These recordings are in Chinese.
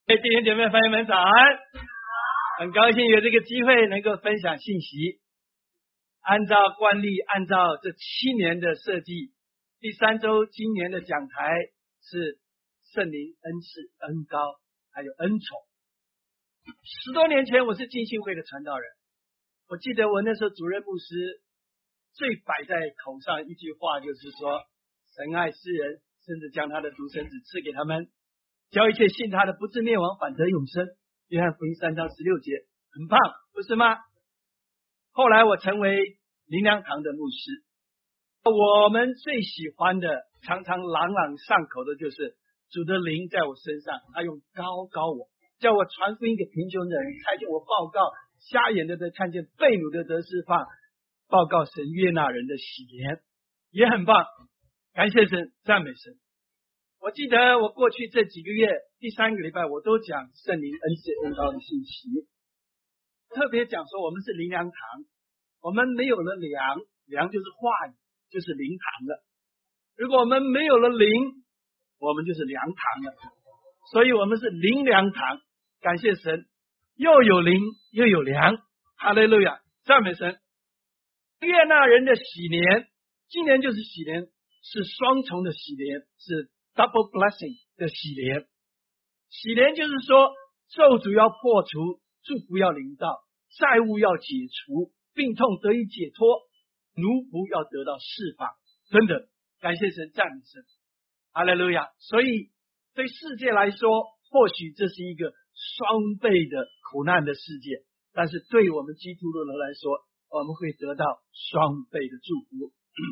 弟兄姐妹朋友们早安，很高兴有这个机会能够分享信息。按照惯例，按照这7年的设计，第3周今年的讲台是圣灵恩赐、恩膏还有恩宠。10多年前我是浸信会的传道人，我记得我那时候主任牧师最摆在口上一句话就是说，神爱世人，甚至将他的独生子赐给他们，叫一切信他的不至灭亡，反得永生。约翰福音3章16节，很棒，不是吗？后来我成为灵粮堂的牧师，我们最喜欢的常常朗朗上口的就是主的灵在我身上，他用膏膏我，叫我传福音给贫穷的人，看见我报告瞎眼的看见，被掳的得释放，报告神悦纳人的喜年，也很棒，感谢神，赞美神。我记得我过去这几个月第3个礼拜我都讲圣灵恩赐恩膏的信息，特别讲说我们是灵粮堂，我们没有了粮，粮就是话语，就是灵堂了。如果我们没有了灵，我们就是粮堂了。所以我们是灵粮堂，感谢神，又有灵又有粮，哈利路亚，赞美神。悦纳人的喜年，今年就是喜年，是双重的喜年，是 double blessing 的喜年。喜年就是说咒诅要破除，祝福要临到，债务要解除，病痛得以解脱，奴仆要得到释放等等，感谢神，赞美神，哈利路亚。所以对世界来说，或许这是一个双倍的苦难的世界，但是对我们基督徒人来说，我们会得到双倍的祝福。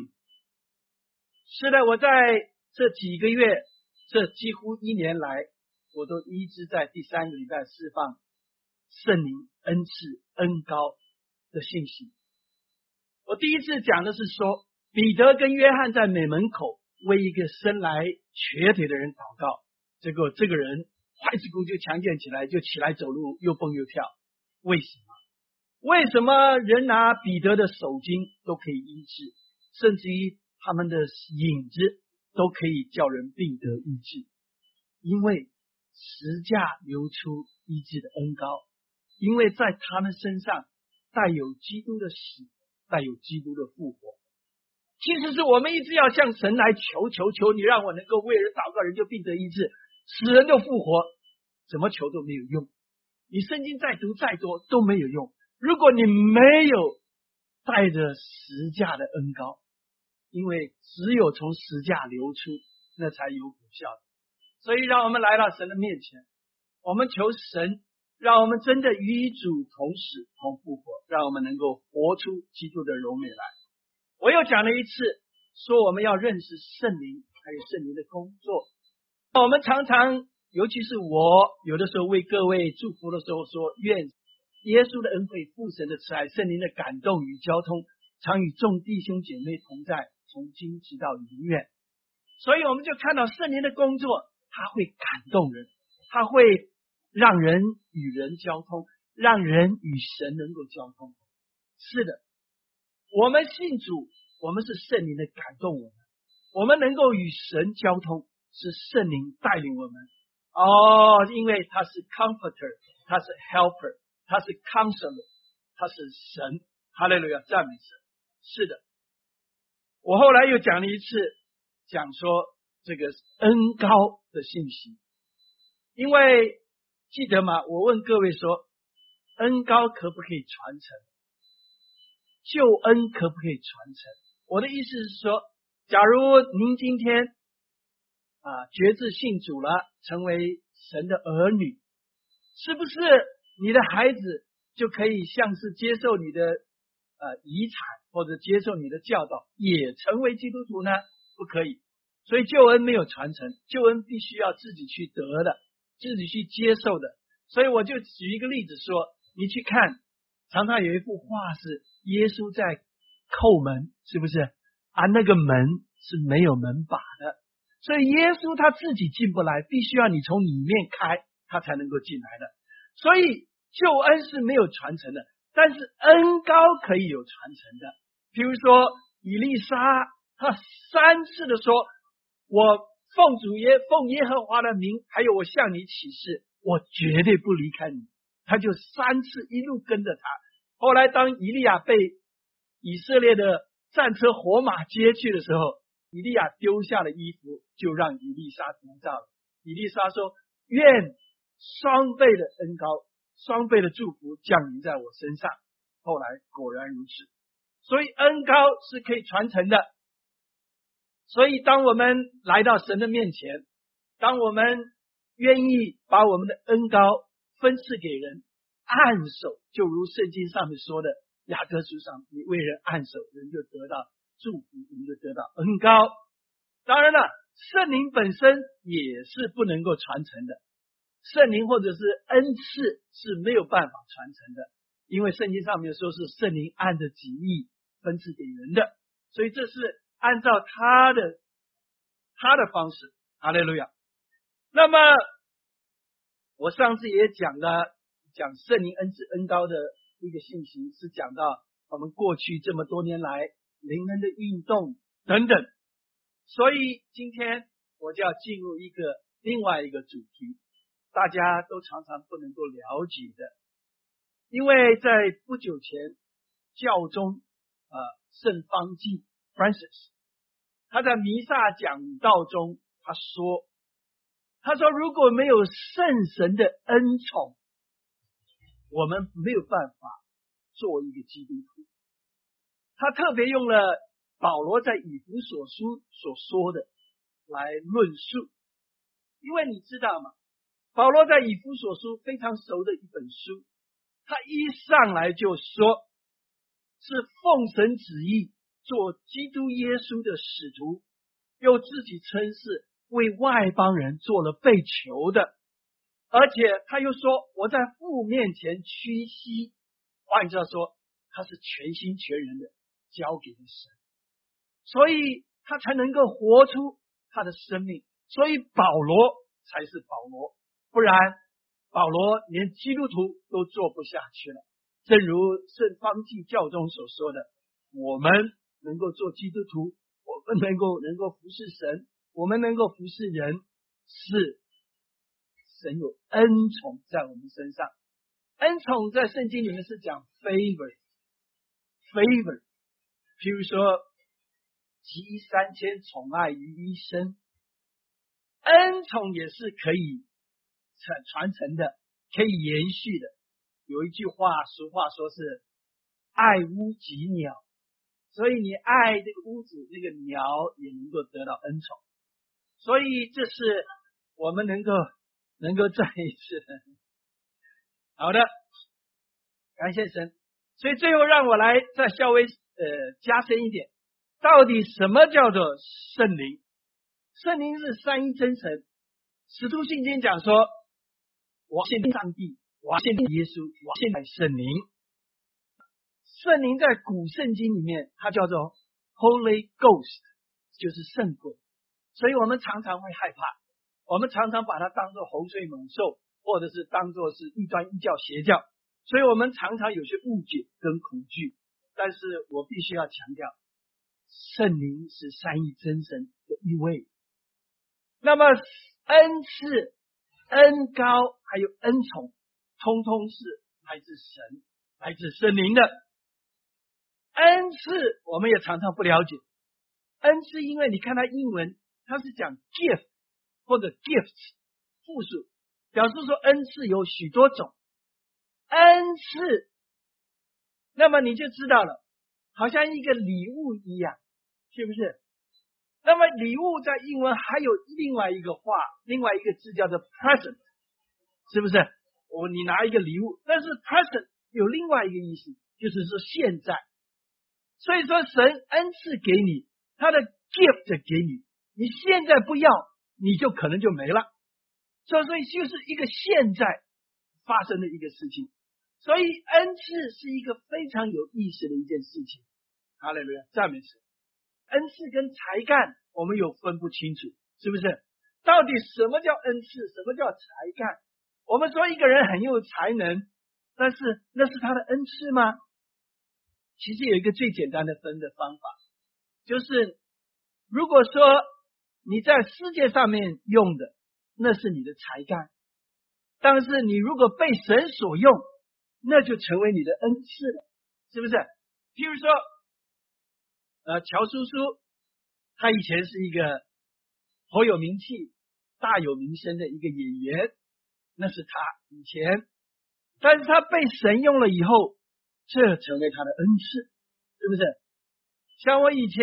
是的，我在这几个月，这几乎1年来，我都一直在第3个礼拜释放圣灵恩赐恩膏的信息。我第一次讲的是说，彼得跟约翰在美门口为一个生来瘸腿的人祷告，结果这个人坏子骨就强健起来，就起来走路，又蹦又跳。为什么？为什么人拿彼得的手巾都可以医治，甚至于他们的影子都可以叫人病得医治？因为十架流出医治的恩膏，因为在他们身上带有基督的死，带有基督的复活。其实是我们一直要向神来求你让我能够为人祷告，人就病得医治，死人就复活，怎么求都没有用，你圣经再读再多都没有用，如果你没有带着十架的恩膏，因为只有从十架流出，那才有果效的。所以让我们来到神的面前，我们求神让我们真的与主同死同复活，让我们能够活出基督的荣美来。我又讲了一次，说我们要认识圣灵，还有圣灵的工作。我们常常，尤其是我有的时候为各位祝福的时候说，愿耶稣的恩惠、父神的慈爱、圣灵的感动与交通，常与众弟兄姐妹同在，从今直到永远。所以我们就看到圣灵的工作，他会感动人，他会让人与人交通，让人与神能够交通。是的，我们信主，我们是圣灵的感动我们能够与神交通，是圣灵带领我们。因为他是 comforter， 他是 helper， 他是 counselor， 他是神，哈利路亚，赞美神。是的，我后来又讲了一次，讲说这个恩膏的信息。因为记得吗？我问各位说，恩膏可不可以传承？救恩可不可以传承？我的意思是说，假如您今天决志信主了，成为神的儿女，是不是你的孩子就可以像是接受你的遗产，或者接受你的教导，也成为基督徒呢？不可以。所以救恩没有传承，救恩必须要自己去得的，自己去接受的。所以我就举一个例子说，你去看，常常有一幅画是耶稣在叩门，是不是那个门是没有门把的，所以耶稣他自己进不来，必须要你从里面开，他才能够进来的。所以救恩是没有传承的，但是恩膏可以有传承的。比如说以利沙，他3次的说，我奉耶和华的名，还有我向你起誓， 我绝对不离开你。他就3次一路跟着他。后来当以利亚被以色列的战车火马接去的时候，以利亚丢下了衣服，就让以利沙得到了。以利沙说，愿双倍的恩膏，双倍的祝福降临在我身上。后来果然如此。所以恩膏是可以传承的。所以当我们来到神的面前，当我们愿意把我们的恩膏分赐给人，按手，就如圣经上面说的，雅各书上，你为人按手，人就得到祝福，人就得到恩膏。当然了，圣灵本身也是不能够传承的，圣灵或者是恩赐是没有办法传承的，因为圣经上面说是圣灵按着己意分赐给人的，所以这是按照他的方式。哈利路亚。那么我上次也讲圣灵恩赐恩膏的一个信息，是讲到我们过去这么多年来灵恩的运动等等。所以今天我就要进入另外一个主题，大家都常常不能够了解的。因为在不久前，教宗圣方济 Francis 他在弥撒讲道中他说如果没有圣神的恩宠，我们没有办法做一个基督徒。他特别用了保罗在以弗所书所说的来论述。因为你知道吗，保罗在以弗所书非常熟的一本书，他一上来就说是奉神旨意做基督耶稣的使徒，又自己称是为外邦人做了被囚的，而且他又说我在父面前屈膝。换句话说，他是全心全人的交给了神，所以他才能够活出他的生命。所以保罗才是保罗，不然保罗连基督徒都做不下去了。正如圣方济教宗所说的，我们能够做基督徒，我们能够服侍神，我们能够服侍人，是神有恩宠在我们身上。恩宠在圣经里面是讲 favor， 譬如说集3000宠爱于一身，恩宠也是可以传承的，可以延续的。有一句话，俗话说是爱屋及鸟，所以你爱这个屋子，这个鸟也能够得到恩宠。所以这是我们能够再一次。好的，感谢神。所以最后让我来再稍微加深一点，到底什么叫做圣灵？圣灵是三一真神。使徒信经讲说，我信上帝，我信耶稣，我信圣灵。圣灵在古圣经里面它叫做 Holy Ghost， 就是圣鬼。所以我们常常会害怕，我们常常把它当作猴睡猛兽，或者是当作是异端异教邪教，所以我们常常有些误解跟恐惧。但是我必须要强调，圣灵是三一真神的一位。那么恩赐、恩膏还有恩宠，通通是来自神，来自圣灵的。恩赐我们也常常不了解，恩赐因为你看它英文它是讲 gift 或者 gifts 复数，表示说恩赐有许多种。恩赐那么你就知道了，好像一个礼物一样，是不是？那么礼物在英文还有另外一个话，另外一个字叫做 present， 是不是？你拿一个礼物，但是 present 有另外一个意思，就是说现在。所以说神恩赐给你，他的 gift 给你，你现在不要，你就可能就没了。所以就是一个现在发生的一个事情。所以恩赐是一个非常有意思的一件事情。哈利路亚，赞美神。恩赐跟才干我们有分不清楚，是不是？到底什么叫恩赐，什么叫才干？我们说一个人很有才能，但是那是他的恩赐吗？其实有一个最简单的分的方法，就是如果说你在世界上面用的，那是你的才干， 但是你如果被神所用，那就成为你的恩赐了，是不是？譬如说乔叔叔，他以前是一个颇有名气、大有名声的一个演员，那是他以前，但是他被神用了以后，这成为他的恩赐，是不是？像我以前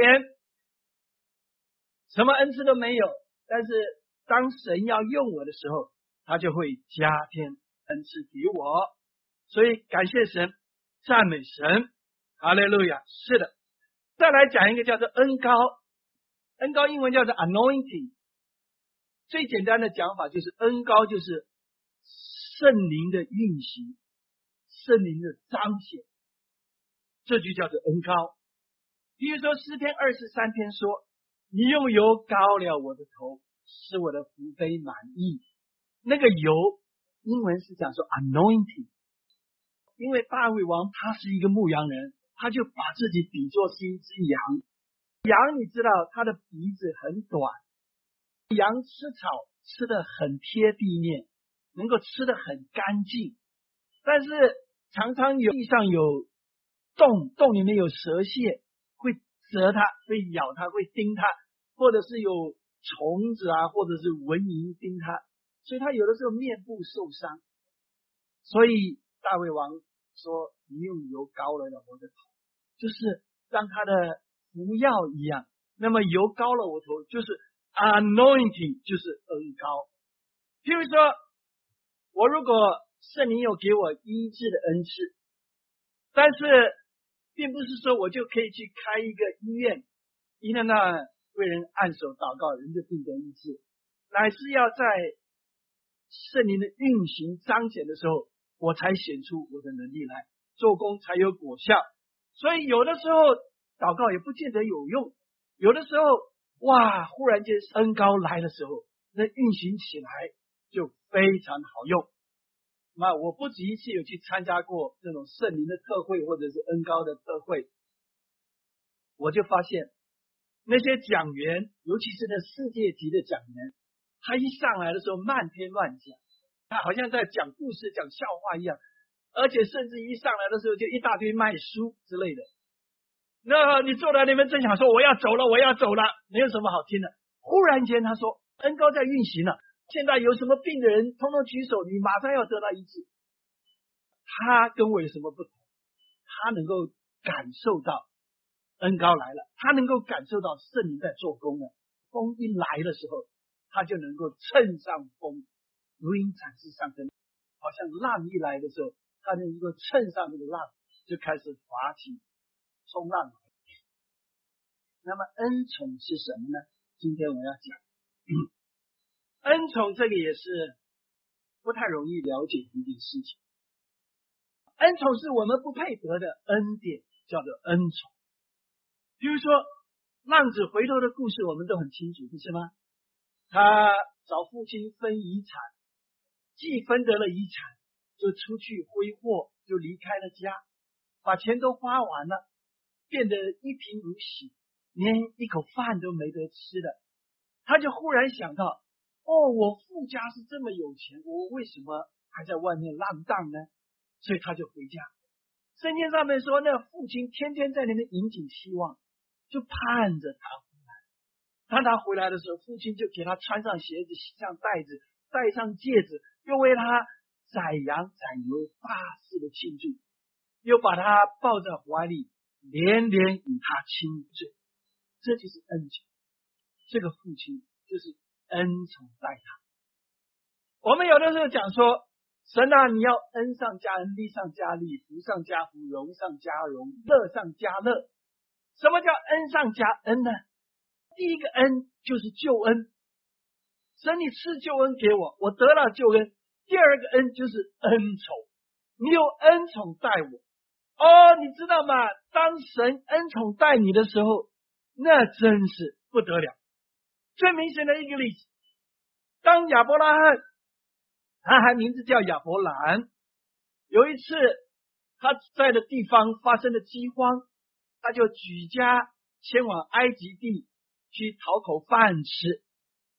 什么恩赐都没有，但是当神要用我的时候，他就会加添恩赐给我，所以感谢神，赞美神，哈利路亚。是的，再来讲一个叫做恩膏，恩膏英文叫做 anointing， 最简单的讲法就是恩膏就是圣灵的运行，圣灵的彰显，这就叫做恩膏。比如说诗篇23篇说，你用油膏了我的头，使我的福杯满溢。那个油英文是讲说 anointing， 因为大卫王他是一个牧羊人，他就把自己比作是一只羊。羊你知道他的鼻子很短，羊吃草吃得很贴地面，能够吃得很干净，但是常常有地上有洞里面有蛇蟹会蛰它，会咬它，会叮它，或者是有虫子啊，或者是蚊蝇叮它，所以他有的时候面部受伤。所以大卫王说，你用油膏了我的头，就是让他的服药一样。那么油膏了我头就是 anointing， 就是恩膏。譬如说我如果圣灵有给我医治的恩赐，但是并不是说我就可以去开一个医院，医院那为人按手祷告，人就病得医治，乃是要在圣灵的运行彰显的时候，我才显出我的能力来，做工才有果效。所以有的时候祷告也不见得有用，有的时候哇，忽然间恩膏来的时候，那运行起来就非常好用。那我不止一次有去参加过这种圣灵的特会或者是恩膏的特会，我就发现那些讲员，尤其是那世界级的讲员，他一上来的时候漫天乱讲，他好像在讲故事讲笑话一样，而且甚至一上来的时候就一大堆卖书之类的。那你坐在那边正想说我要走了我要走了，没有什么好听的，忽然间他说恩膏在运行了，现在有什么病的人通通举手，你马上要得到医治。他跟我有什么不同？他能够感受到恩膏来了，他能够感受到圣灵在做工了。风一来的时候，他就能够乘上风，如鹰展翅上升，好像浪一来的时候，他能够乘上那个浪，就开始划起冲浪来。那么恩宠是什么呢？今天我要讲恩宠，这个也是不太容易了解的一件事情。恩宠是我们不配得的恩典，叫做恩宠。比如说浪子回头的故事我们都很清楚，不是吗？他找父亲分遗产，既分得了遗产，就出去挥霍，就离开了家，把钱都花完了，变得一贫如洗，连一口饭都没得吃的。他就忽然想到，我父家是这么有钱，我为什么还在外面浪荡呢？所以他就回家。圣经上面说，那父亲天天在那边引颈期望，就盼着他回来。当他回来的时候，父亲就给他穿上鞋子，系上带子，戴上戒指，又为他宰羊宰牛，大肆的庆祝，又把他抱在怀里，连连与他亲嘴。这就是恩宠，这个父亲就是恩宠待他。我们有的时候讲说，神啊，你要恩上加恩，利上加利，福上加福，荣上加荣，乐上加乐。什么叫恩上加恩呢？第一个恩就是救恩，神你赐救恩给我，我得了救恩。第二个恩就是恩宠，你有恩宠待我。你知道吗？当神恩宠待你的时候，那真是不得了。最明显的一个例子，当亚伯拉罕，他还名字叫亚伯兰，有一次他在的地方发生了饥荒，他就举家前往埃及地去讨口饭吃。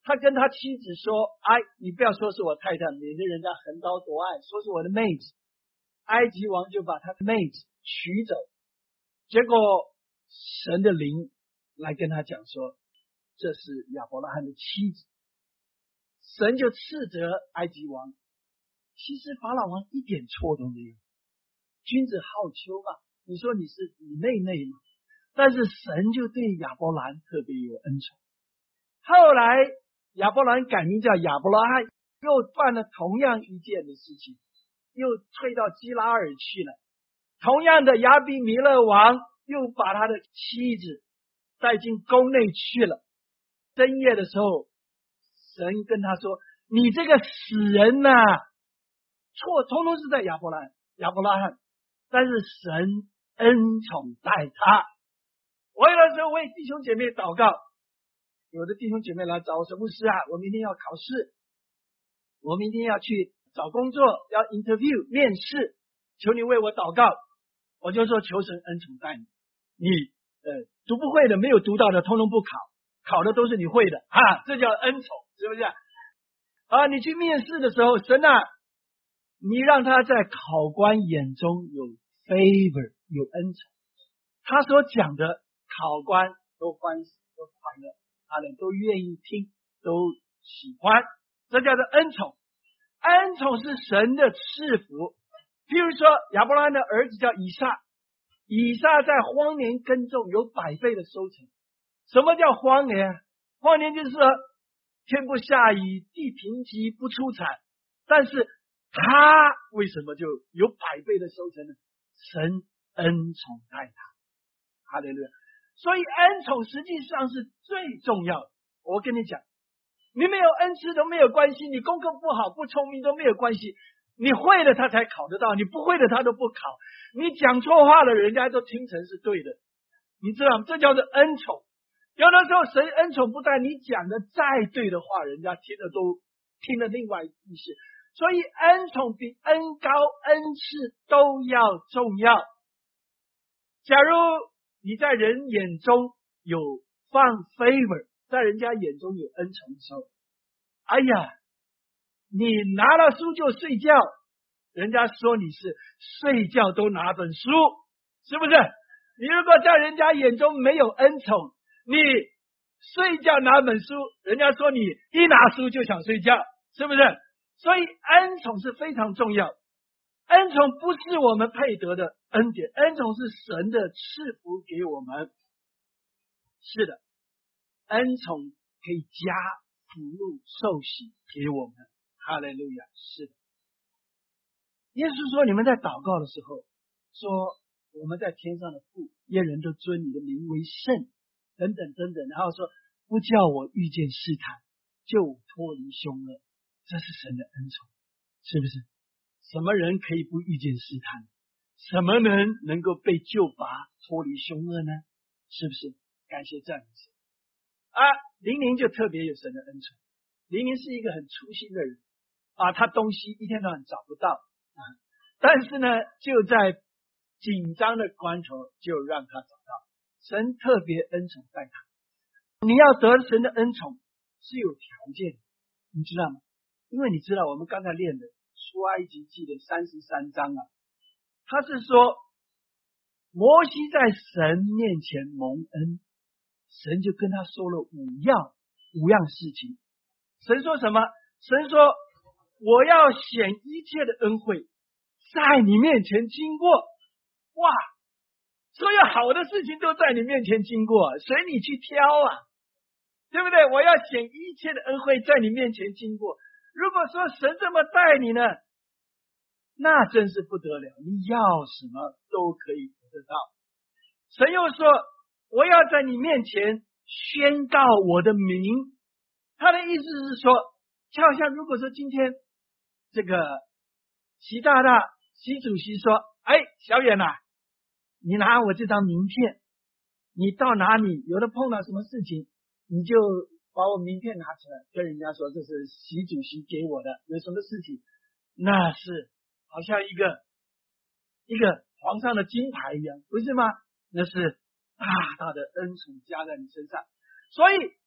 他跟他妻子说：“哎，你不要说是我太太，免得人家横刀夺爱，说是我的妹子。”埃及王就把他的妹子娶走，结果神的灵来跟他讲说，这是亚伯拉罕的妻子。神就斥责埃及王，其实法老王一点错都没有，君子好逑嘛，你说你是你妹妹嘛，但是神就对亚伯兰特别有恩宠。后来亚伯兰改名叫亚伯拉罕，又犯了同样一件的事情，又退到基拉尔去了。同样的，亚比米勒王又把他的妻子带进宫内去了。深夜的时候，神跟他说：“你这个死人呐！”错，通通是在亚伯拉罕，但是神恩宠待他。我有的时候为弟兄姐妹祷告，有的弟兄姐妹来找我说：“牧师啊，我明天要考试，我明天要去找工作，要 interview 面试，求你为我祷告。”我就说：“求神恩宠待你，你读不会的，没有读到的，通通不考，考的都是你会的啊，这叫恩宠，是不是？啊，你去面试的时候，神啊，你让他在考官眼中有 favor， 有恩宠，他所讲的考官都欢喜，都快乐，他们都愿意听，都喜欢，这叫做恩宠。恩宠是神的赐福。譬如说亚伯拉罕的儿子叫以撒，以撒在荒年耕种有100倍的收成。什么叫荒年？荒年就是说天不下雨，地贫瘠不出产，但是他为什么就有100倍的收成呢？神恩宠待他，哈利路亚。所以恩宠实际上是最重要的。我跟你讲，你没有恩赐都没有关系，你功课不好不聪明都没有关系，你会的他才考得到，你不会的他都不考。你讲错话了，人家都听成是对的，你知道吗？这叫做恩宠。有的时候神恩宠不但你讲的再对的话，人家听了另外意思。所以恩宠比恩高恩赐都要重要。假如你在人眼中有放 favor， 在人家眼中有恩宠的时候，哎呀，你拿了书就睡觉，人家说你是睡觉都拿本书，是不是？你如果在人家眼中没有恩宠，你睡觉拿本书，人家说你一拿书就想睡觉，是不是？所以恩宠是非常重要。恩宠不是我们配得的恩典，恩宠是神的赐福给我们。是的，恩宠可以加福禄寿喜给我们，哈利路亚。是的，耶稣说，你们在祷告的时候说，我们在天上的父，愿人都尊你的名为圣，等等等等，然后说不叫我遇见试探，救我脱离凶恶，这是神的恩宠，是不是？什么人可以不遇见试探？什么人能够被救拔脱离凶恶呢？是不是？感谢赞美神啊！灵灵就特别有神的恩宠。灵灵是一个很粗心的人啊，他东西一天到晚找不到啊，但是呢，就在紧张的关头就让他找到。神特别恩宠待他。你要得神的恩宠是有条件的，你知道吗？因为你知道我们刚才练的出埃及记的33章啊，他是说摩西在神面前蒙恩，神就跟他说了5样事情。神说什么？神说我要显一切的恩惠在你面前经过。哇，所有好的事情都在你面前经过，随你去挑啊，对不对？我要显一切的恩惠在你面前经过。如果说神这么待你呢，那真是不得了，你要什么都可以得到。神又说我要在你面前宣告我的名。他的意思是说，就好像如果说今天这个习主席说，哎，小远啊，你拿我这张名片，你到哪里有的碰到什么事情，你就把我名片拿出来跟人家说，这是习主席给我的，有什么事情，那是好像一个皇上的金牌一样，不是吗？那是大大的恩宠加在你身上。所以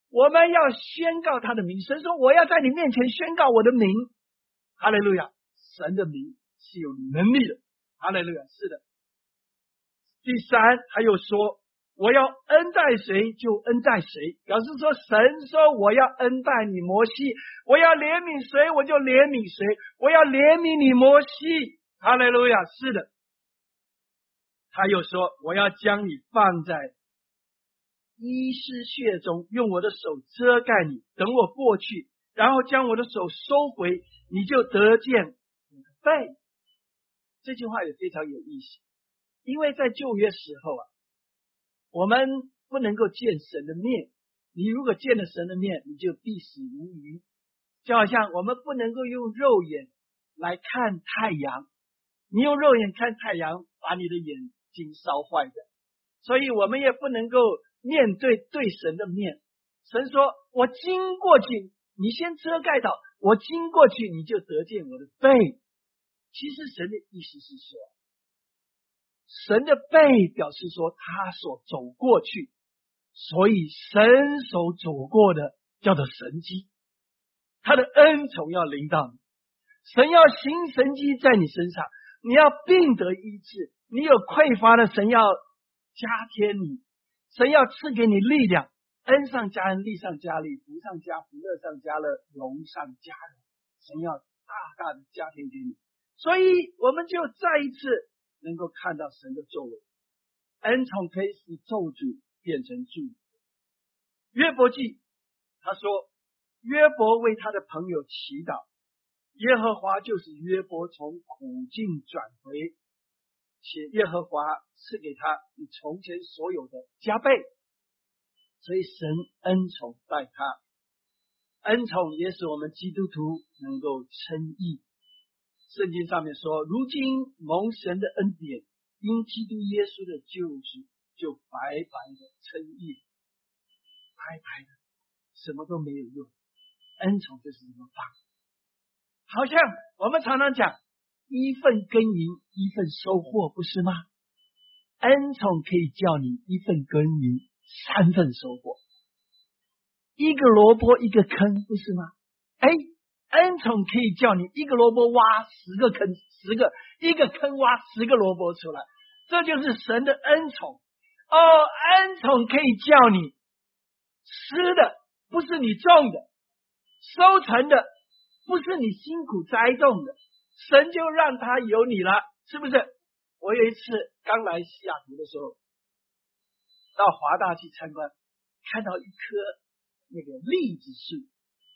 我们要宣告他的名。神说我要在你面前宣告我的名。哈利路亚，神的名是有能力的。哈利路亚，是的。第三，还有说我要恩待谁就恩待谁，表示说神说我要恩待你摩西，我要怜悯谁我就怜悯谁，我要怜悯你摩西。哈利路亚，是的。他又说我要将你放在伊施穴中，用我的手遮盖你，等我过去，然后将我的手收回，你就得见我的背。这句话也非常有意思，因为在旧约时候我们不能够见神的面，你如果见了神的面，你就必死无疑。就好像我们不能够用肉眼来看太阳，你用肉眼看太阳，把你的眼睛烧坏的。所以我们也不能够面对神的面。神说我经过去，你先遮盖到，我经过去你就得见我的背。其实神的意思是说，神的背表示说他所走过去，所以神所走过的叫做神迹，他的恩宠要临到你，神要行神迹在你身上，你要病得医治，你有匮乏的，神要加添你，神要赐给你力量，恩上加恩，力上加力，福上加福，乐上加乐，荣上加荣，神要大大的加添给你。所以我们就再一次能够看到神的作为，恩宠可以使咒诅变成祝福。约伯记他说，约伯为他的朋友祈祷，耶和华就是约伯从苦境转回，且耶和华赐给他比从前所有的加倍。所以神恩宠待他，恩宠也使我们基督徒能够称义。圣经上面说，如今蒙神的恩典，因基督耶稣的救赎，就白白的称义，白白的，什么都没有用，恩宠就是这么棒。好像我们常常讲一份耕耘一份收获，不是吗？恩宠可以叫你一份耕耘三份收获，一个萝卜一个坑，不是吗？恩宠可以叫你一个萝卜挖10个坑，10个，一个坑挖10个萝卜出来，这就是神的恩宠。恩宠可以叫你吃的不是你种的，收成的不是你辛苦栽种的，神就让他有你了，是不是？我有一次刚来西雅图的时候，到华大去参观，看到一棵那个栗子树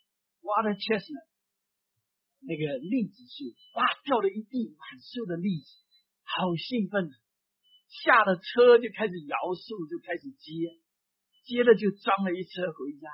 water chestnut， 那个栗子树，哇，掉了一地满树的栗子，好兴奋，下了车就开始摇树，就开始接了就装了一车回家，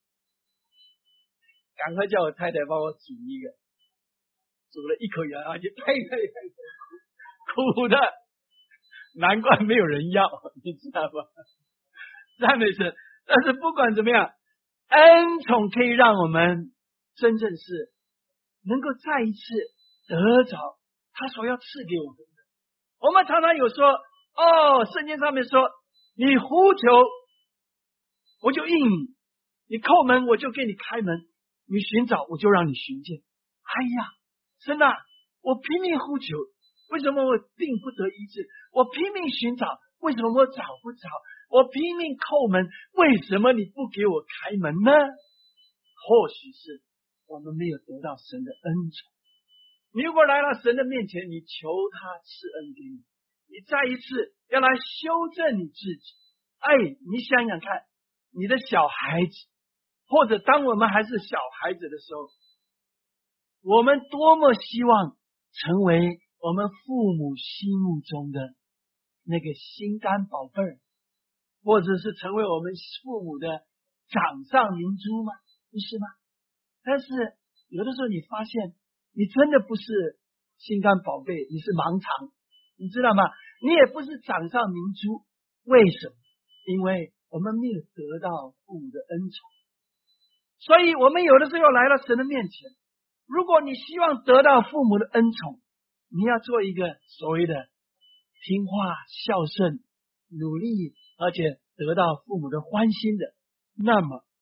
赶快叫我太太帮我煮一个，煮了一口牙就呸，苦的，难怪没有人要，你知道吗？赞美神。但是不管怎么样，恩宠可以让我们真正是能够再一次得着他所要赐给我们的。我们常常有说，圣经上面说，你呼求我就应你，你叩门我就给你开门，你寻找我就让你寻见。哎呀，神啊，我拼命呼求，为什么我病不得医治？我拼命寻找，为什么我找不着？我拼命叩门，为什么你不给我开门呢？或许是我们没有得到神的恩宠。你如果来到神的面前，你求他赐恩给你，你再一次要来修正你自己。你想想看，你的小孩子，或者当我们还是小孩子的时候，我们多么希望成为我们父母心目中的那个心肝宝贝儿，或者是成为我们父母的掌上明珠吗？不是吗？但是有的时候你发现你真的不是心肝宝贝，你是盲肠，你知道吗？你也不是掌上明珠。为什么？因为我们没有得到父母的恩宠。所以我们有的时候来到神的面前，如果你希望得到父母的恩宠，你要做一个所谓的听话孝顺努力而且得到父母的欢心的，那么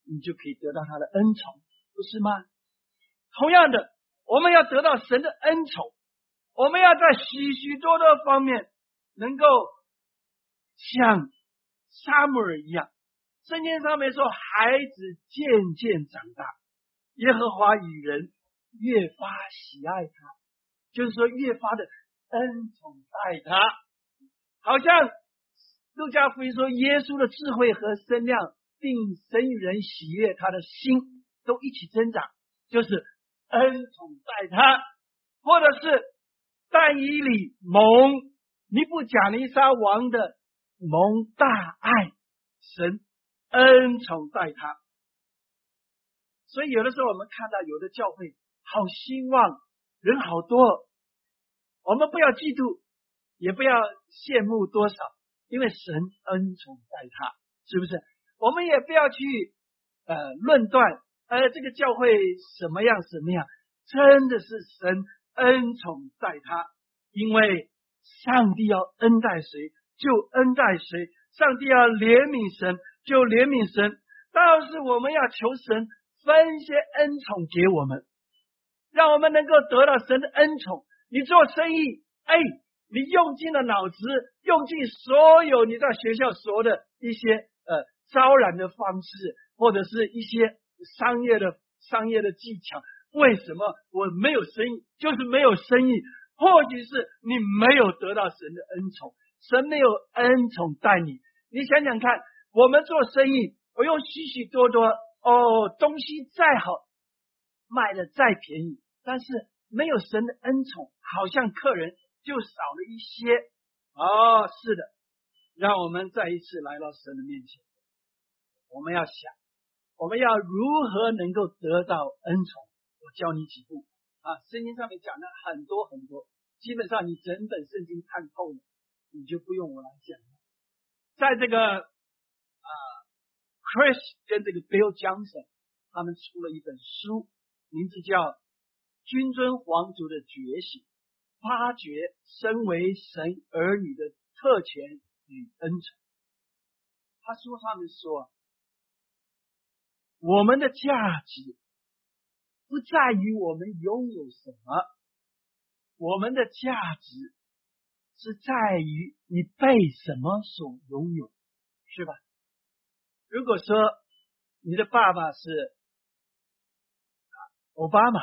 你就可以得到他的恩宠，不是吗？同样的，我们要得到神的恩宠，我们要在许许多多方面能够像撒母耳一样。圣经上面说，孩子渐渐长大，耶和华与人越发喜爱他，就是说越发的恩宠待他。好像路加福音说，耶稣的智慧和身量并神与人喜悦他的心都一起增长，就是恩宠待他。或者是但以理蒙尼布甲尼撒王的蒙大爱，神恩宠待他。所以有的时候我们看到有的教会好兴旺，人好多，我们不要嫉妒，也不要羡慕多少，因为神恩宠待他，是不是？我们也不要去论断这个教会什么样什么样，真的是神恩宠待他。因为上帝要恩待谁就恩待谁，上帝要怜悯神就怜悯神，倒是我们要求神分些恩宠给我们，让我们能够得到神的恩宠。你做生意，你用尽了脑子，用尽所有你在学校学的一些招揽的方式，或者是一些商业的技巧，为什么我没有生意？就是没有生意，或许是你没有得到神的恩宠，神没有恩宠待你。你想想看，我们做生意，我用许许多多东西再好，卖的再便宜，但是没有神的恩宠，好像客人就少了一些。是的，让我们再一次来到神的面前，我们要想，我们要如何能够得到恩宠。我教你几步圣经上面讲了很多很多，基本上你整本圣经看透了，你就不用我来讲了。在这个Chris 跟这个 Bill Johnson 他们出了一本书，名字叫《君尊皇族的觉醒》，发掘身为神儿女的特权与恩宠。他书上面说，我们的价值不在于我们拥有什么，我们的价值是在于你被什么所拥有，是吧？如果说你的爸爸是奥巴马，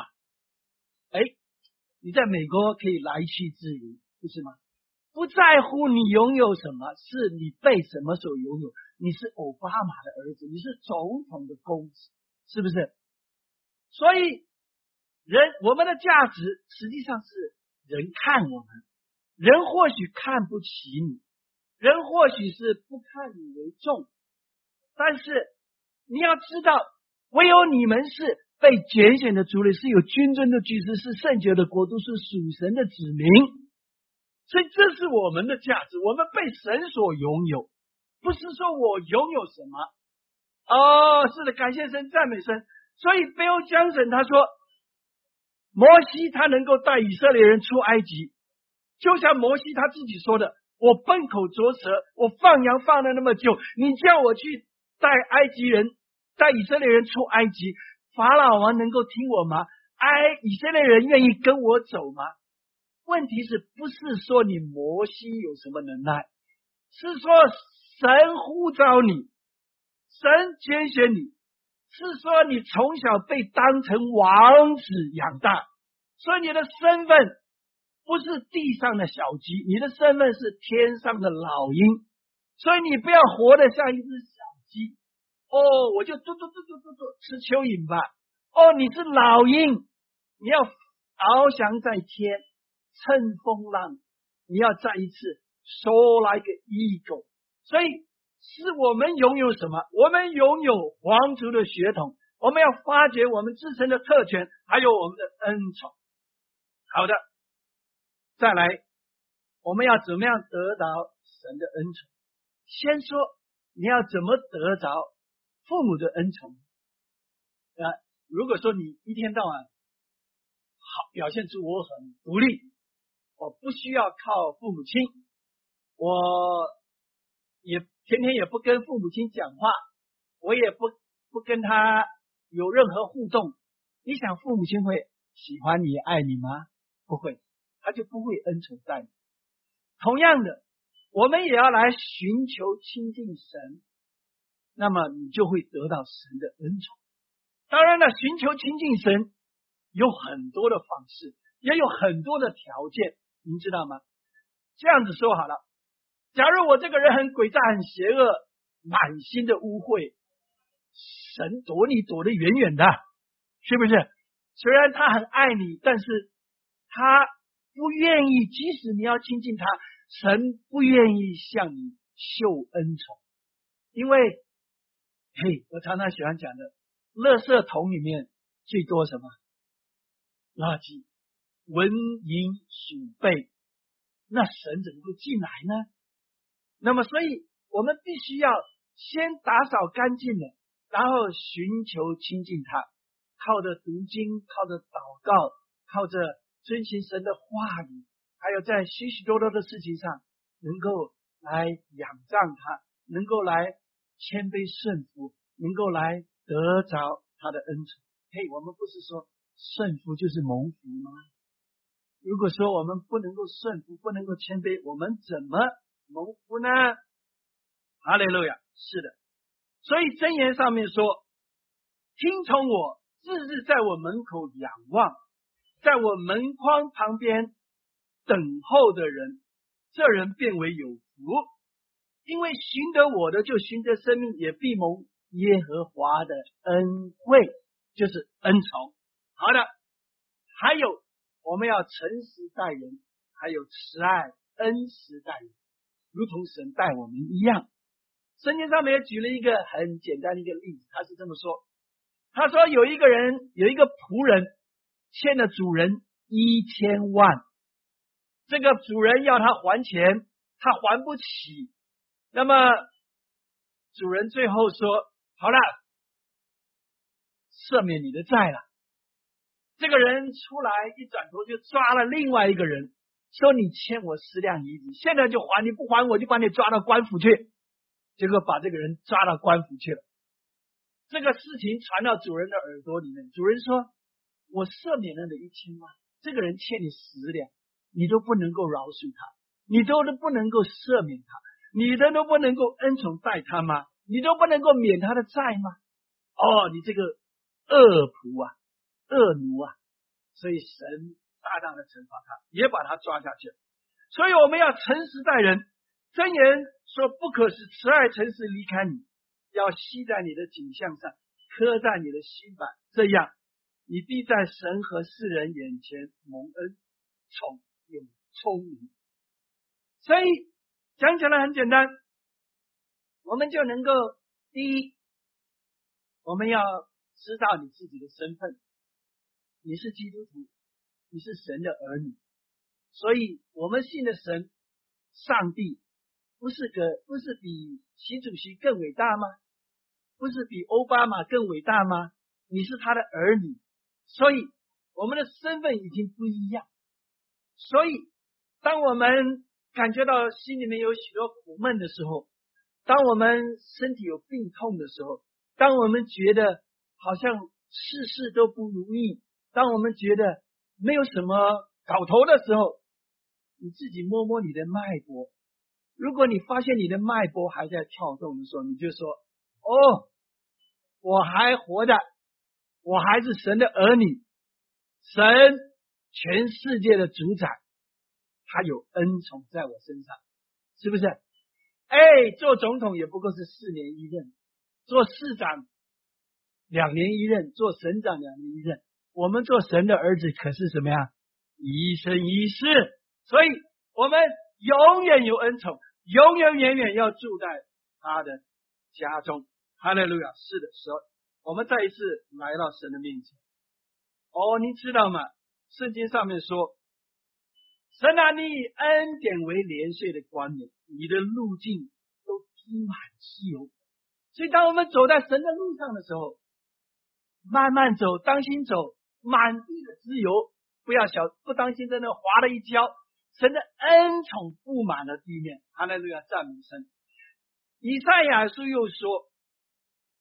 你在美国可以来去自由，不是吗？不在乎你拥有什么，是你被什么所拥有。你是奥巴马的儿子，你是总统的公子，是不是？所以我们的价值实际上是人看我们，人或许看不起你，人或许是不看你为重，但是你要知道，唯有你们是被拣选的族类，是有君尊的居士，是圣洁的国度，是属神的子民。所以这是我们的价值，我们被神所拥有，不是说我拥有什么。是的，感谢神，赞美神。所以 Bill Johnson 他说，摩西他能够带以色列人出埃及，就像摩西他自己说的，我奔口啄舌，我放羊放了那么久，你叫我去带以色列人出埃及，法老王能够听我吗？以色列人愿意跟我走吗？问题是不是说你摩西有什么能耐，是说神呼召你，神拣选你，是说你从小被当成王子养大，所以你的身份不是地上的小鸡，你的身份是天上的老鹰。所以你不要活得像一只小鸡，我就嘟吃蚯蚓吧。你是老鹰，你要翱翔在天，乘风浪，你要再一次 soar like an eagle。 所以是我们拥有什么？我们拥有皇族的血统，我们要发掘我们自身的特权，还有我们的恩宠。好的，再来，我们要怎么样得到神的恩宠？先说你要怎么得着父母的恩宠。如果说你一天到晚表现出我很独立，我不需要靠父母亲，我也天天也不跟父母亲讲话，我也不不跟他有任何互动，你想父母亲会喜欢你爱你吗？不会，他就不会恩宠在你。同样的，我们也要来寻求亲近神，那么你就会得到神的恩宠。当然了，寻求亲近神有很多的方式，也有很多的条件，您知道吗？这样子说好了，假如我这个人很诡诈、很邪恶，满心的污秽，神躲你躲得远远的，是不是？虽然他很爱你，但是他不愿意，即使你要亲近他，神不愿意向你秀恩宠。因为我常常喜欢讲的，垃圾桶里面最多什么？垃圾、蚊蝇、鼠辈，那神怎么会进来呢？那么所以我们必须要先打扫干净了，然后寻求亲近他，靠着读经，靠着祷告，靠着遵循神的话语，还有在许许多多的事情上能够来仰仗他，能够来谦卑顺服，能够来得着他的恩宠。我们不是说顺服就是蒙福吗？如果说我们不能够顺服，不能够谦卑，我们怎么蒙福呢？哈利路亚！是的，所以箴言上面说，听从我，日日在我门口仰望，在我门框旁边等候的人，这人变为有福，因为寻得我的就寻得生命，也必蒙耶和华的恩惠，就是恩宠。好的，还有我们要诚实待人，还有慈爱恩慈待人，如同神待我们一样。圣经上面也举了一个很简单的一个例子，他是这么说，他说有一个仆人欠了主人1000万，这个主人要他还钱，他还不起，那么主人最后说，好了，赦免你的债了。这个人出来一转头就抓了另外一个人，说你欠我10两银子，现在就还，你不还我就把你抓到官府去。结果把这个人抓到官府去了。这个事情传到主人的耳朵里面，主人说，我赦免了你1000万，这个人欠你10两，你都不能够饶恕他，你都不能够赦免他，你都不能够恩宠待他吗？你都不能够免他的债吗？你这个恶仆啊，恶奴啊！所以神大大的惩罚他，也把他抓下去了。所以我们要诚实待人，箴言说，不可使慈爱诚实离开你，要系在你的颈项上，刻在你的心板，这样你必在神和世人眼前蒙恩宠有聪明。所以讲起来很简单，我们就能够，第一，我们要知道你自己的身份，你是基督徒，你是神的儿女，所以我们信的神上帝不是比习主席更伟大吗？不是比奥巴马更伟大吗？你是他的儿女，所以我们的身份已经不一样。所以当我们感觉到心里面有许多苦闷的时候，当我们身体有病痛的时候，当我们觉得好像事事都不如意，当我们觉得没有什么搞头的时候，你自己摸摸你的脉搏，如果你发现你的脉搏还在跳动的时候，你就说，我还活着，我还是神的儿女，神全世界的主宰，他有恩宠在我身上，是不是？做总统也不过是4年1任，做市长2年1任，做省长2年1任，我们做神的儿子可是什么呀？一生一世，所以我们永远有恩宠，永永远远要住在他的家中。哈利路亚！是的，我们再一次来到神的面前。您知道吗？圣经上面说，神啊，你以恩典为连续的冠冕，你的路径都铺满自由。所以当我们走在神的路上的时候，慢慢走，当心走，满地的自由，不当心在那滑了一跤，神的恩宠布满了地面。哈利路亚，赞美神。以赛亚书又说，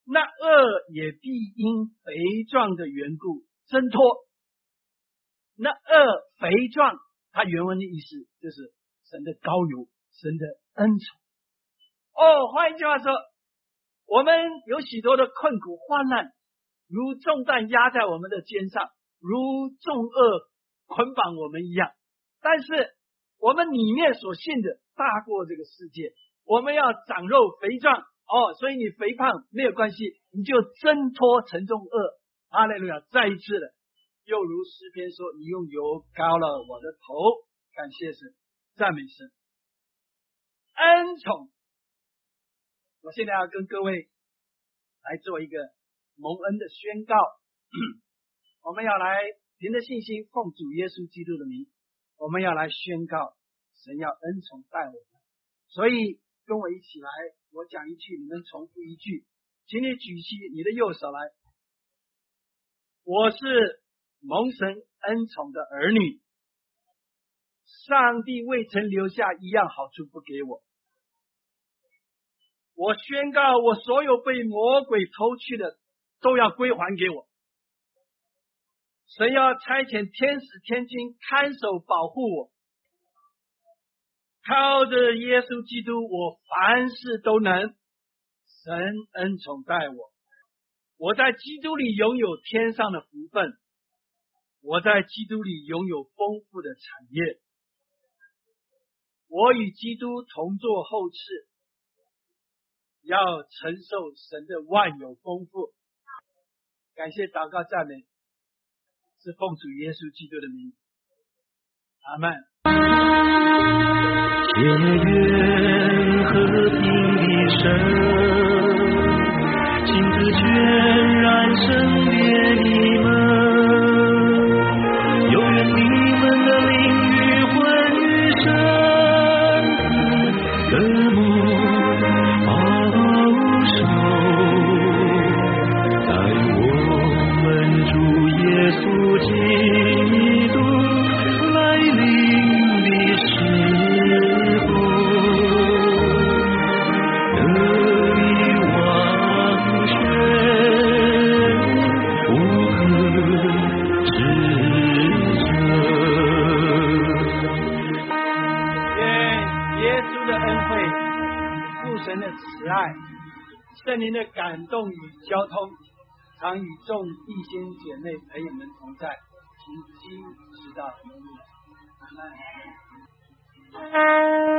那恶也必因肥壮的缘故挣脱。那恶肥壮，它原文的意思就是神的膏油，神的恩宠。换一句话说，我们有许多的困苦患难，如重担压在我们的肩上，如重恶捆绑我们一样，但是我们里面所信的大过这个世界。我们要长肉肥壮，所以你肥胖没有关系，你就挣脱沉重恶。哈利路亚！再一次的，又如诗篇说，你用油膏了我的头，感谢神，赞美神。恩宠，我现在要跟各位来做一个蒙恩的宣告。我们要来凭着信心奉主耶稣基督的名，我们要来宣告神要恩宠待我们。所以跟我一起来，我讲一句，你们重复一句，请你举起你的右手来。我是蒙神恩宠的儿女，上帝未曾留下一样好处不给我。我宣告，我所有被魔鬼偷去的都要归还给我。神要差遣天使天军看守保护我，靠着耶稣基督，我凡事都能。神恩宠待我，我在基督里拥有天上的福分，我在基督里拥有丰富的产业，我与基督同作后嗣，要承受神的万有丰富。感谢祷告赞美，是奉主耶稣基督的名，阿们。 愿和平的神亲自渲染圣别你们，有愿你们的灵与魂与身子的梦保守，在我们主耶稣基督来临的时候，得以完全无可指责。 愿耶稣的恩惠、父神的慈爱、圣灵的感动与交通，常与众弟兄姐妹朋友们同在，从今直到永远。阿们。